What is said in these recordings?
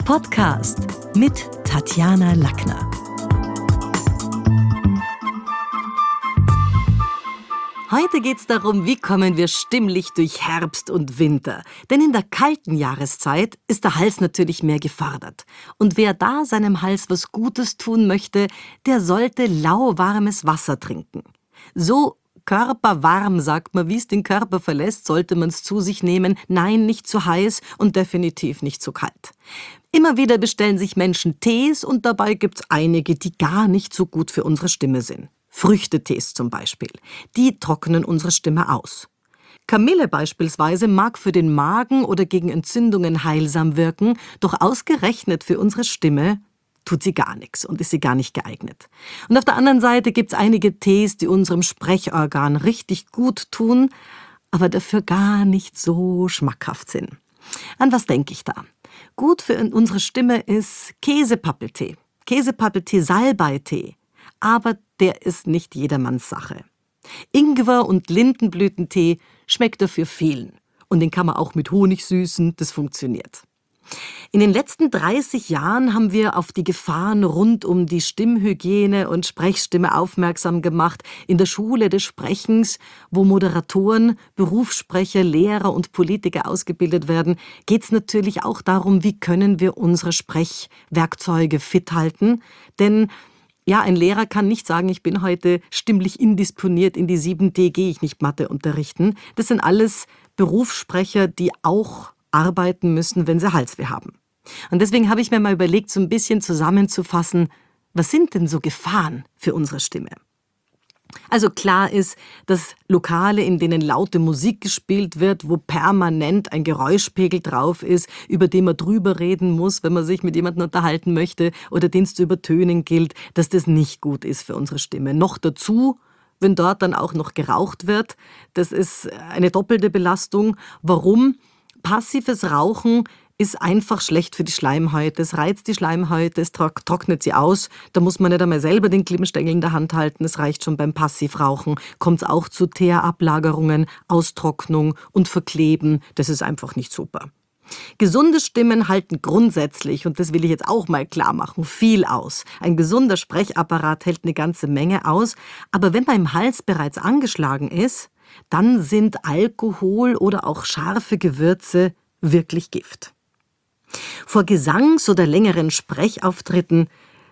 Podcast mit Tatjana Lackner. Heute geht es darum, wie kommen wir stimmlich durch Herbst und Winter. Denn in der kalten Jahreszeit ist der Hals natürlich mehr gefordert. Und wer da seinem Hals was Gutes tun möchte, der sollte lauwarmes Wasser trinken. So körperwarm, sagt man, wie es den Körper verlässt, sollte man es zu sich nehmen. Nein, nicht zu heiß und definitiv nicht zu kalt. Immer wieder bestellen sich Menschen Tees und dabei gibt es einige, die gar nicht so gut für unsere Stimme sind. Früchtetees zum Beispiel. Die trocknen unsere Stimme aus. Kamille beispielsweise mag für den Magen oder gegen Entzündungen heilsam wirken, doch ausgerechnet für unsere Stimme tut sie gar nichts und ist sie gar nicht geeignet. Und auf der anderen Seite gibt es einige Tees, die unserem Sprechorgan richtig gut tun, aber dafür gar nicht so schmackhaft sind. An was denke ich da? Gut für unsere Stimme ist Käsepappeltee, Salbeitee. Aber der ist nicht jedermanns Sache. Ingwer- und Lindenblütentee schmeckt dafür vielen. Und den kann man auch mit Honig süßen, das funktioniert. In den letzten 30 Jahren haben wir auf die Gefahren rund um die Stimmhygiene und Sprechstimme aufmerksam gemacht. In der Schule des Sprechens, wo Moderatoren, Berufssprecher, Lehrer und Politiker ausgebildet werden, geht es natürlich auch darum, wie können wir unsere Sprechwerkzeuge fit halten. Denn ja, ein Lehrer kann nicht sagen, ich bin heute stimmlich indisponiert, in die 7D gehe ich nicht Mathe unterrichten. Das sind alles Berufssprecher, die auch arbeiten müssen, wenn sie Halsweh haben. Und deswegen habe ich mir mal überlegt, so ein bisschen zusammenzufassen, was sind denn so Gefahren für unsere Stimme? Also klar ist, dass Lokale, in denen laute Musik gespielt wird, wo permanent ein Geräuschpegel drauf ist, über den man drüber reden muss, wenn man sich mit jemandem unterhalten möchte oder den es zu übertönen gilt, dass das nicht gut ist für unsere Stimme. Noch dazu, wenn dort dann auch noch geraucht wird, das ist eine doppelte Belastung. Warum? Passives Rauchen ist einfach schlecht für die Schleimhäute. Es reizt die Schleimhäute, es trocknet sie aus. Da muss man nicht einmal selber den Glimmstängel in der Hand halten. Es reicht schon beim Passivrauchen. Kommt es auch zu Teerablagerungen, Austrocknung und Verkleben. Das ist einfach nicht super. Gesunde Stimmen halten grundsätzlich, und das will ich jetzt auch mal klar machen, viel aus. Ein gesunder Sprechapparat hält eine ganze Menge aus. Aber wenn man im Hals bereits angeschlagen ist, dann sind Alkohol oder auch scharfe Gewürze wirklich Gift. Vor Gesangs- oder längeren Sprechauftritten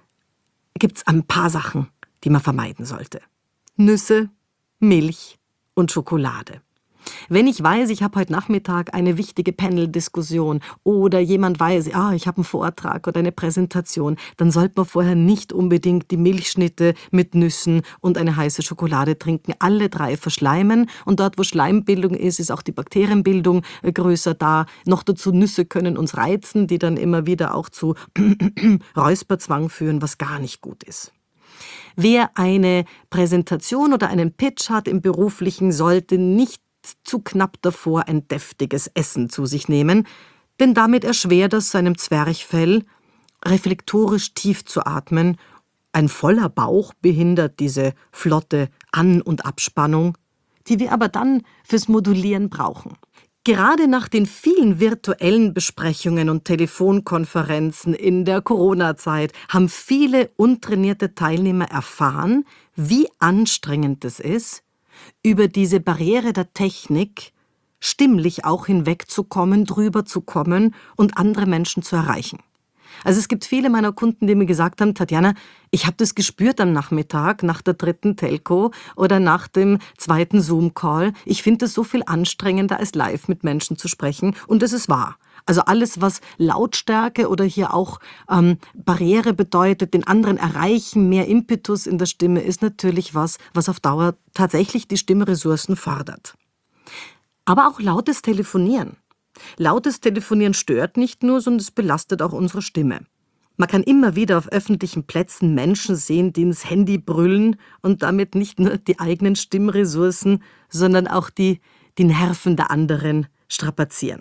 gibt es ein paar Sachen, die man vermeiden sollte. Nüsse, Milch und Schokolade. Wenn ich weiß, ich habe heute Nachmittag eine wichtige Panel-Diskussion oder jemand weiß, ich habe einen Vortrag oder eine Präsentation, dann sollte man vorher nicht unbedingt die Milchschnitte mit Nüssen und eine heiße Schokolade trinken. Alle drei verschleimen und dort, wo Schleimbildung ist auch die Bakterienbildung größer da. Noch dazu Nüsse können uns reizen, die dann immer wieder auch zu Räusperzwang führen, was gar nicht gut ist. Wer eine Präsentation oder einen Pitch hat im Beruflichen, sollte nicht zu knapp davor ein deftiges Essen zu sich nehmen, denn damit erschwert es seinem Zwerchfell, reflektorisch tief zu atmen. Ein voller Bauch behindert diese flotte An- und Abspannung, die wir aber dann fürs Modulieren brauchen. Gerade nach den vielen virtuellen Besprechungen und Telefonkonferenzen in der Corona-Zeit haben viele untrainierte Teilnehmer erfahren, wie anstrengend es ist, über diese Barriere der Technik stimmlich auch hinwegzukommen, drüber zu kommen und andere Menschen zu erreichen. Also es gibt viele meiner Kunden, die mir gesagt haben, Tatjana, ich habe das gespürt am Nachmittag, nach der 3. Telco oder nach dem 2. Zoom-Call. Ich finde es so viel anstrengender, als live mit Menschen zu sprechen. Und das ist wahr. Also alles, was Lautstärke oder hier auch Barriere bedeutet, den anderen erreichen, mehr Impetus in der Stimme, ist natürlich was auf Dauer tatsächlich die Stimmressourcen fordert. Aber auch lautes Telefonieren. Lautes Telefonieren stört nicht nur, sondern es belastet auch unsere Stimme. Man kann immer wieder auf öffentlichen Plätzen Menschen sehen, die ins Handy brüllen und damit nicht nur die eigenen Stimmressourcen, sondern auch die Nerven der anderen strapazieren.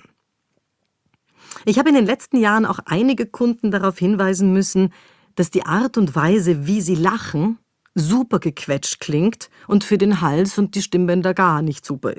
Ich habe in den letzten Jahren auch einige Kunden darauf hinweisen müssen, dass die Art und Weise, wie sie lachen, super gequetscht klingt und für den Hals und die Stimmbänder gar nicht super ist.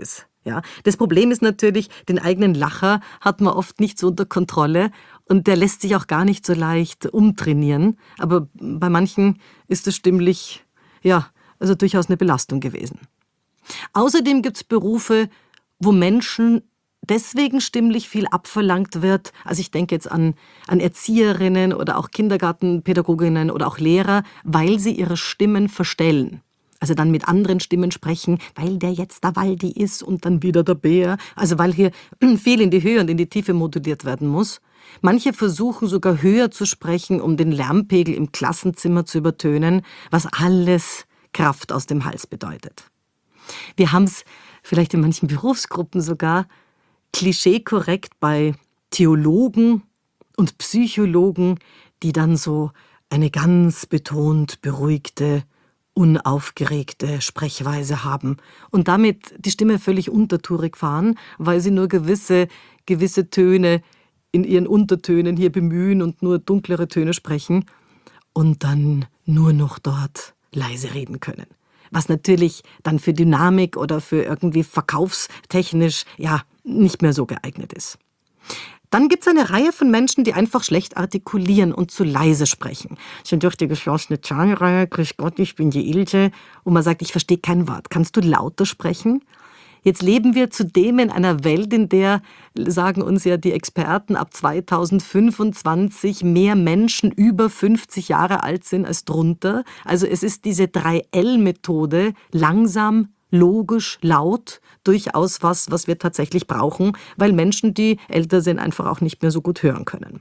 Ja, das Problem ist natürlich, den eigenen Lacher hat man oft nicht so unter Kontrolle und der lässt sich auch gar nicht so leicht umtrainieren. Aber bei manchen ist es stimmlich, ja, also durchaus eine Belastung gewesen. Außerdem gibt es Berufe, wo Menschen deswegen stimmlich viel abverlangt wird. Also ich denke jetzt an Erzieherinnen oder auch Kindergartenpädagoginnen oder auch Lehrer, weil sie ihre Stimmen verstellen. Also dann mit anderen Stimmen sprechen, weil der jetzt der Waldi ist und dann wieder der Bär. Also weil hier viel in die Höhe und in die Tiefe moduliert werden muss. Manche versuchen sogar höher zu sprechen, um den Lärmpegel im Klassenzimmer zu übertönen, was alles Kraft aus dem Hals bedeutet. Wir haben es vielleicht in manchen Berufsgruppen sogar klischeekorrekt bei Theologen und Psychologen, die dann so eine ganz betont beruhigte, unaufgeregte Sprechweise haben und damit die Stimme völlig untertourig fahren, weil sie nur gewisse Töne in ihren Untertönen hier bemühen und nur dunklere Töne sprechen und dann nur noch dort leise reden können. Was natürlich dann für Dynamik oder für irgendwie verkaufstechnisch ja nicht mehr so geeignet ist. Dann gibt es eine Reihe von Menschen, die einfach schlecht artikulieren und zu leise sprechen. Schon durch die geschlossene Zahnreihe, grüß Gott, ich bin die Ilse. Und man sagt, ich verstehe kein Wort. Kannst du lauter sprechen? Jetzt leben wir zudem in einer Welt, in der, sagen uns ja die Experten, ab 2025 mehr Menschen über 50 Jahre alt sind als drunter. Also es ist diese 3L-Methode, langsam, logisch, laut, durchaus was wir tatsächlich brauchen, weil Menschen, die älter sind, einfach auch nicht mehr so gut hören können.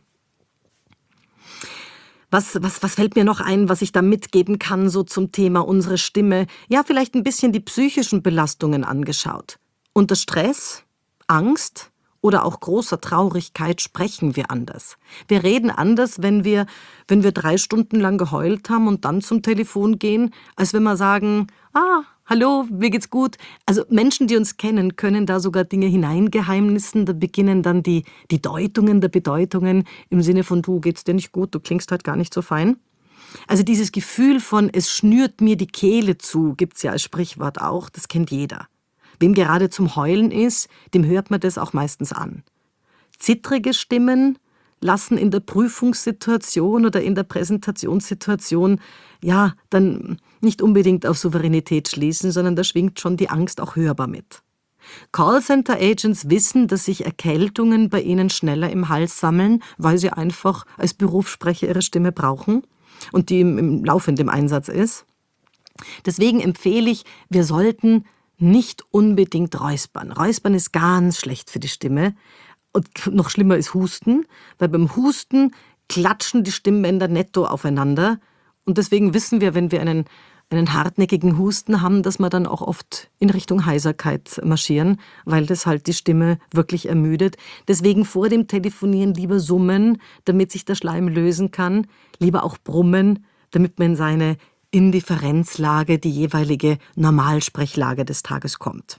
Was fällt mir noch ein, was ich da mitgeben kann, so zum Thema unsere Stimme? Ja, vielleicht ein bisschen die psychischen Belastungen angeschaut. Unter Stress, Angst oder auch großer Traurigkeit sprechen wir anders. Wir reden anders, wenn wir 3 Stunden lang geheult haben und dann zum Telefon gehen, als wenn wir sagen, hallo, mir geht's gut. Also Menschen, die uns kennen, können da sogar Dinge hineingeheimnissen. Da beginnen dann die Deutungen der Bedeutungen im Sinne von, du, geht's dir nicht gut, du klingst halt gar nicht so fein. Also dieses Gefühl von, es schnürt mir die Kehle zu, gibt's ja als Sprichwort auch, das kennt jeder. Wem gerade zum Heulen ist, dem hört man das auch meistens an. Zittrige Stimmen lassen in der Prüfungssituation oder in der Präsentationssituation ja dann nicht unbedingt auf Souveränität schließen, sondern da schwingt schon die Angst auch hörbar mit. Callcenter-Agents wissen, dass sich Erkältungen bei ihnen schneller im Hals sammeln, weil sie einfach als Berufssprecher ihre Stimme brauchen und die im laufenden Einsatz ist. Deswegen empfehle ich, wir sollten nicht unbedingt räuspern. Räuspern ist ganz schlecht für die Stimme. Und noch schlimmer ist Husten, weil beim Husten klatschen die Stimmbänder netto aufeinander. Und deswegen wissen wir, wenn wir einen hartnäckigen Husten haben, dass wir dann auch oft in Richtung Heiserkeit marschieren, weil das halt die Stimme wirklich ermüdet. Deswegen vor dem Telefonieren lieber summen, damit sich der Schleim lösen kann. Lieber auch brummen, damit man in seine Indifferenzlage, die jeweilige Normalsprechlage des Tages kommt.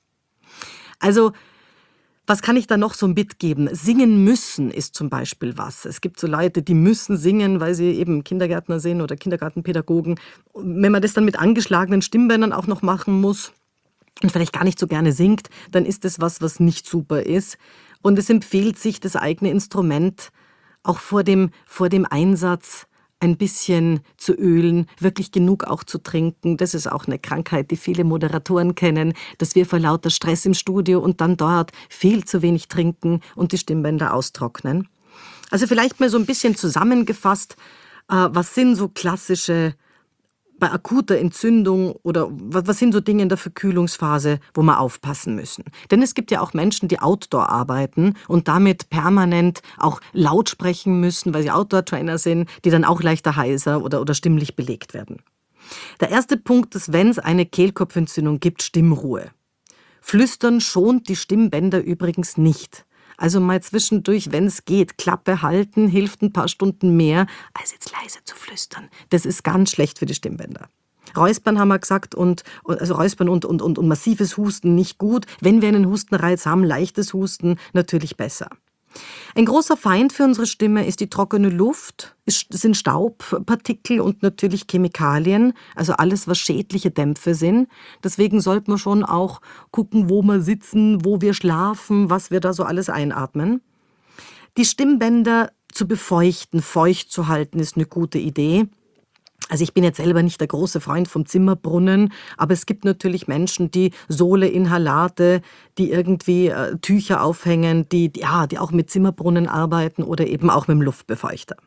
Also, was kann ich da noch so mitgeben? Singen müssen ist zum Beispiel was. Es gibt so Leute, die müssen singen, weil sie eben Kindergärtner sind oder Kindergartenpädagogen. Wenn man das dann mit angeschlagenen Stimmbändern auch noch machen muss und vielleicht gar nicht so gerne singt, dann ist das was nicht super ist. Und es empfiehlt sich, das eigene Instrument auch vor dem Einsatz ein bisschen zu ölen, wirklich genug auch zu trinken. Das ist auch eine Krankheit, die viele Moderatoren kennen, dass wir vor lauter Stress im Studio und dann dort viel zu wenig trinken und die Stimmbänder austrocknen. Also vielleicht mal so ein bisschen zusammengefasst, was sind so klassische bei akuter Entzündung oder was sind so Dinge in der Verkühlungsphase, wo wir aufpassen müssen? Denn es gibt ja auch Menschen, die Outdoor arbeiten und damit permanent auch laut sprechen müssen, weil sie Outdoor-Trainer sind, die dann auch leichter heiser oder stimmlich belegt werden. Der erste Punkt ist, wenn es eine Kehlkopfentzündung gibt, Stimmruhe. Flüstern schont die Stimmbänder übrigens nicht. Also mal zwischendurch, wenn es geht, Klappe halten, hilft ein paar Stunden mehr, als jetzt leise zu flüstern. Das ist ganz schlecht für die Stimmbänder. Räuspern haben wir gesagt also Räuspern und massives Husten nicht gut. Wenn wir einen Hustenreiz haben, leichtes Husten natürlich besser. Ein großer Feind für unsere Stimme ist die trockene Luft, sind Staubpartikel und natürlich Chemikalien, also alles, was schädliche Dämpfe sind. Deswegen sollte man schon auch gucken, wo wir sitzen, wo wir schlafen, was wir da so alles einatmen. Die Stimmbänder zu befeuchten, feucht zu halten, ist eine gute Idee. Also ich bin jetzt selber nicht der große Freund vom Zimmerbrunnen, aber es gibt natürlich Menschen, die Sohle-Inhalate, die irgendwie Tücher aufhängen, die auch mit Zimmerbrunnen arbeiten oder eben auch mit dem Luftbefeuchter.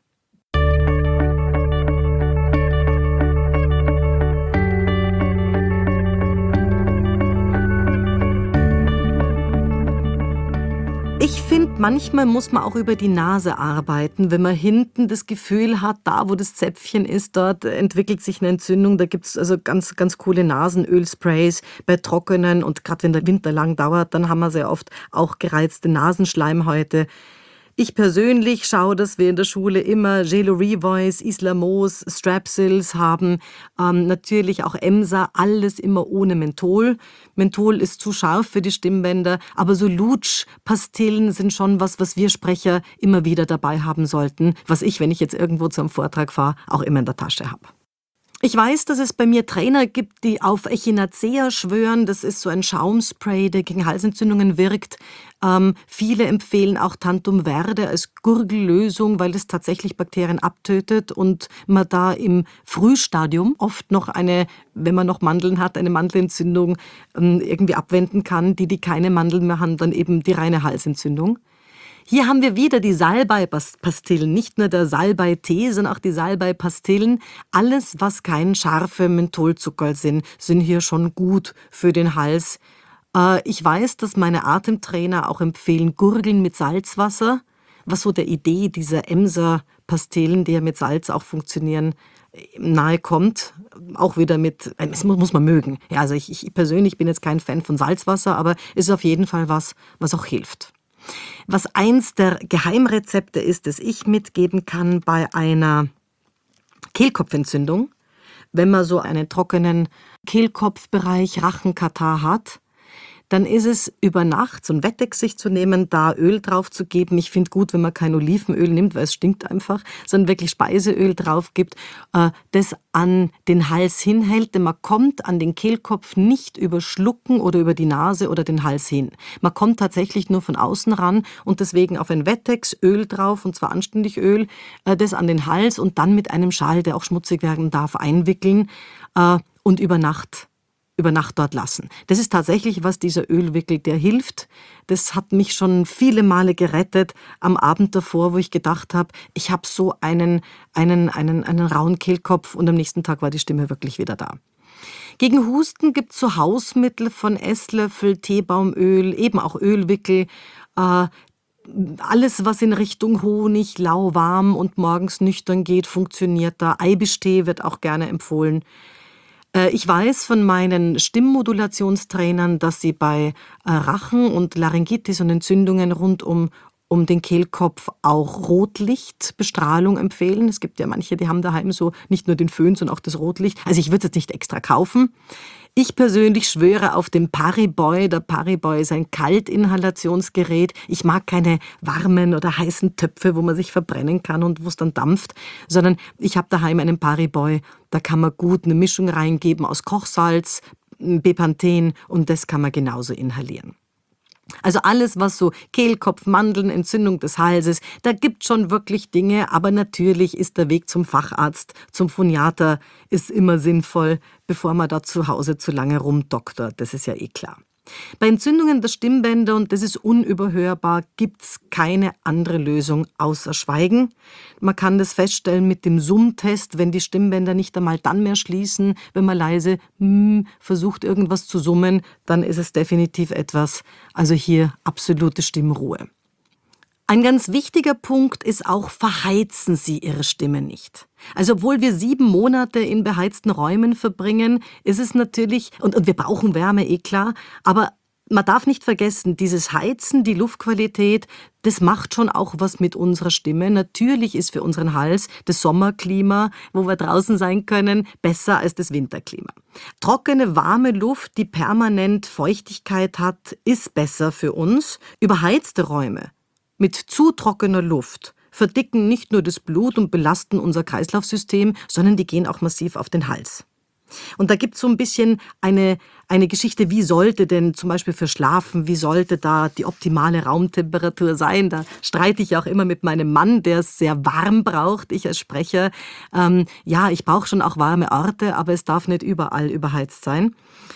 Ich finde, manchmal muss man auch über die Nase arbeiten, wenn man hinten das Gefühl hat, da wo das Zäpfchen ist, dort entwickelt sich eine Entzündung. Da gibt's also ganz, ganz coole Nasenölsprays bei Trockenen, und gerade wenn der Winter lang dauert, dann haben wir sehr oft auch gereizte Nasenschleimhäute. Ich persönlich schaue, dass wir in der Schule immer Gelo Revoice, Islamos, Strepsils haben, natürlich auch Emsa, alles immer ohne Menthol. Menthol ist zu scharf für die Stimmbänder, aber so Lutschpastillen sind schon was wir Sprecher immer wieder dabei haben sollten, was ich, wenn ich jetzt irgendwo zu einem Vortrag fahre, auch immer in der Tasche habe. Ich weiß, dass es bei mir Trainer gibt, die auf Echinacea schwören. Das ist so ein Schaumspray, der gegen Halsentzündungen wirkt. Viele empfehlen auch Tantum Verde als Gurgellösung, weil es tatsächlich Bakterien abtötet und man da im Frühstadium oft noch wenn man noch Mandeln hat, eine Mandelentzündung irgendwie abwenden kann. Die keine Mandeln mehr haben, dann eben die reine Halsentzündung. Hier haben wir wieder die Salbei-Pastillen, nicht nur der Salbei-Tee, sondern auch die Salbei-Pastillen. Alles, was kein scharfe Mentholzuckerl sind hier schon gut für den Hals. Ich weiß, dass meine Atemtrainer auch empfehlen, Gurgeln mit Salzwasser, was so der Idee dieser Emser-Pastillen, die ja mit Salz auch funktionieren, nahe kommt. Auch wieder das muss man mögen. Ja, also ich persönlich bin jetzt kein Fan von Salzwasser, aber es ist auf jeden Fall was auch hilft. Was eins der Geheimrezepte ist, das ich mitgeben kann bei einer Kehlkopfentzündung, wenn man so einen trockenen Kehlkopfbereich, Rachenkatarrh hat, dann ist es über Nacht so ein Wettex sich zu nehmen, da Öl drauf zu geben. Ich finde gut, wenn man kein Olivenöl nimmt, weil es stinkt einfach, sondern wirklich Speiseöl drauf gibt, das an den Hals hinhält, denn man kommt an den Kehlkopf nicht über Schlucken oder über die Nase oder den Hals hin. Man kommt tatsächlich nur von außen ran und deswegen auf ein Wettex Öl drauf, und zwar anständig Öl, das an den Hals und dann mit einem Schal, der auch schmutzig werden darf, einwickeln und über Nacht dort lassen. Das ist tatsächlich was, dieser Ölwickel, der hilft. Das hat mich schon viele Male gerettet am Abend davor, wo ich gedacht habe, ich habe so einen rauen Kehlkopf, und am nächsten Tag war die Stimme wirklich wieder da. Gegen Husten gibt es so Hausmittel von Esslöffel, Teebaumöl, eben auch Ölwickel, alles, was in Richtung Honig, lauwarm und morgens nüchtern geht, funktioniert da. Eibischtee wird auch gerne empfohlen. Ich weiß von meinen Stimmmodulationstrainern, dass sie bei Rachen- und Laryngitis und Entzündungen rund um den Kehlkopf auch Rotlichtbestrahlung empfehlen. Es gibt ja manche, die haben daheim so nicht nur den Föhn, sondern auch das Rotlicht. Also ich würde es jetzt nicht extra kaufen. Ich persönlich schwöre auf den Pariboy. Der Pariboy ist ein Kaltinhalationsgerät. Ich mag keine warmen oder heißen Töpfe, wo man sich verbrennen kann und wo es dann dampft, sondern ich habe daheim einen Pariboy. Da kann man gut eine Mischung reingeben aus Kochsalz, Bepanthen, und das kann man genauso inhalieren. Also alles, was so Kehlkopf, Mandeln, Entzündung des Halses, da gibt schon wirklich Dinge, aber natürlich ist der Weg zum Facharzt, zum Phoniater, ist immer sinnvoll, bevor man da zu Hause zu lange rumdoktert, das ist ja eh klar. Bei Entzündungen der Stimmbänder, und das ist unüberhörbar, gibt's keine andere Lösung außer Schweigen. Man kann das feststellen mit dem Summtest, wenn die Stimmbänder nicht einmal dann mehr schließen, wenn man leise versucht, irgendwas zu summen, dann ist es definitiv etwas, also hier absolute Stimmruhe. Ein ganz wichtiger Punkt ist auch, verheizen Sie Ihre Stimme nicht. Also obwohl wir 7 Monate in beheizten Räumen verbringen, ist es natürlich, und wir brauchen Wärme, eh klar, aber man darf nicht vergessen, dieses Heizen, die Luftqualität, das macht schon auch was mit unserer Stimme. Natürlich ist für unseren Hals das Sommerklima, wo wir draußen sein können, besser als das Winterklima. Trockene, warme Luft, die permanent Feuchtigkeit hat, ist besser für uns. Überheizte Räume mit zu trockener Luft verdicken nicht nur das Blut und belasten unser Kreislaufsystem, sondern die gehen auch massiv auf den Hals. Und da gibt es so ein bisschen eine Geschichte, wie sollte denn zum Beispiel für Schlafen, wie sollte da die optimale Raumtemperatur sein? Da streite ich auch immer mit meinem Mann, der es sehr warm braucht. Ich als Sprecher, ja, ich brauche schon auch warme Orte, aber es darf nicht überall überheizt sein.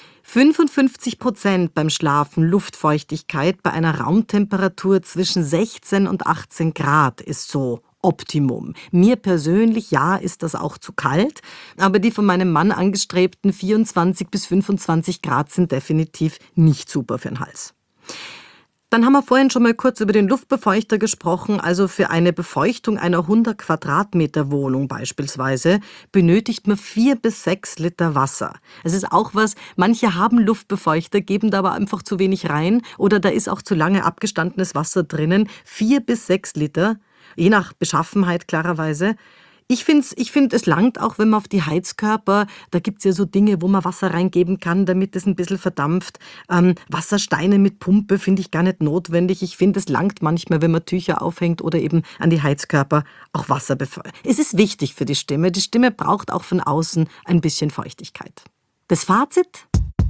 55% beim Schlafen Luftfeuchtigkeit bei einer Raumtemperatur zwischen 16 und 18 Grad ist so Optimum. Mir persönlich, ja, ist das auch zu kalt, aber die von meinem Mann angestrebten 24 bis 25 Grad sind definitiv nicht super für den Hals. Dann haben wir vorhin schon mal kurz über den Luftbefeuchter gesprochen. Also für eine Befeuchtung einer 100 Quadratmeter Wohnung beispielsweise benötigt man 4 bis 6 Liter Wasser. Es ist auch was, manche haben Luftbefeuchter, geben da aber einfach zu wenig rein oder da ist auch zu lange abgestandenes Wasser drinnen. 4 bis 6 Liter, je nach Beschaffenheit klarerweise. Ich finde, es langt auch, wenn man auf die Heizkörper, da gibt es ja so Dinge, wo man Wasser reingeben kann, damit es ein bisschen verdampft. Wassersteine mit Pumpe finde ich gar nicht notwendig. Ich finde, es langt manchmal, wenn man Tücher aufhängt oder eben an die Heizkörper auch Wasser befeuert. Es ist wichtig für die Stimme. Die Stimme braucht auch von außen ein bisschen Feuchtigkeit. Das Fazit?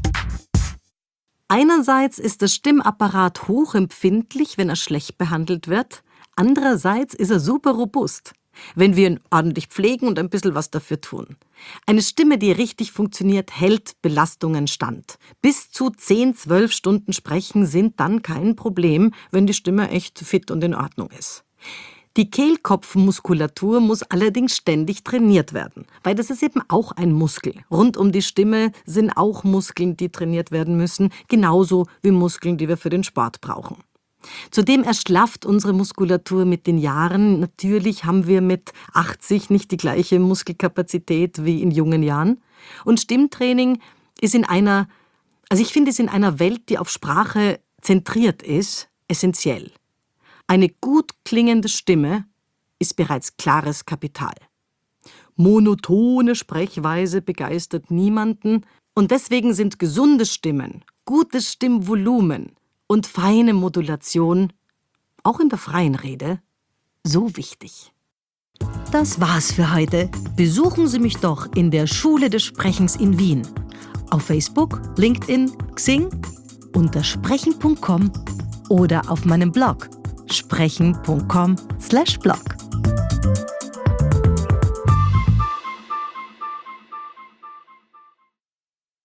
Einerseits ist der Stimmapparat hochempfindlich, wenn er schlecht behandelt wird. Andererseits ist er super robust, wenn wir ihn ordentlich pflegen und ein bisschen was dafür tun. Eine Stimme, die richtig funktioniert, hält Belastungen stand. Bis zu 10-12 Stunden sprechen sind dann kein Problem, wenn die Stimme echt fit und in Ordnung ist. Die Kehlkopfmuskulatur muss allerdings ständig trainiert werden, weil das ist eben auch ein Muskel. Rund um die Stimme sind auch Muskeln, die trainiert werden müssen, genauso wie Muskeln, die wir für den Sport brauchen. Zudem erschlafft unsere Muskulatur mit den Jahren. Natürlich haben wir mit 80 nicht die gleiche Muskelkapazität wie in jungen Jahren. Und Stimmtraining ist in einer Welt, die auf Sprache zentriert ist, essentiell. Eine gut klingende Stimme ist bereits klares Kapital. Monotone Sprechweise begeistert niemanden und deswegen sind gesunde Stimmen, gutes Stimmvolumen und feine Modulation, auch in der freien Rede, so wichtig. Das war's für heute. Besuchen Sie mich doch in der Schule des Sprechens in Wien. Auf Facebook, LinkedIn, Xing, unter sprechen.com oder auf meinem Blog sprechen.com/blog.